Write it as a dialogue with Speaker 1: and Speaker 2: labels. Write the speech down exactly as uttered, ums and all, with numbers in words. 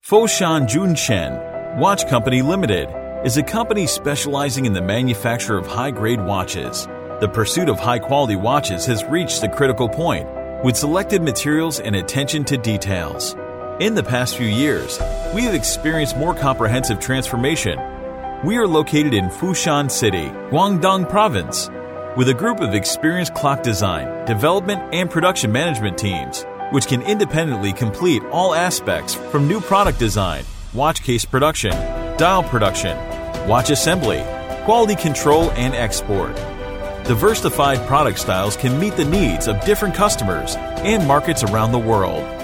Speaker 1: Foshan Junshen Watch Company Limited is a company specializing in the manufacture of high-grade watches. The pursuit of high-quality watches has reached a critical point, with selected materials and attention to details. In the past few years, we have experienced more comprehensive transformation. We are located in Foshan City, Guangdong Province, with a group of experienced clock design, development, and production management teams, which can independently complete all aspects from new product design, watch case production, dial production, watch assembly, quality control, and export. Diversified product styles can meet the needs of different customers and markets around the world.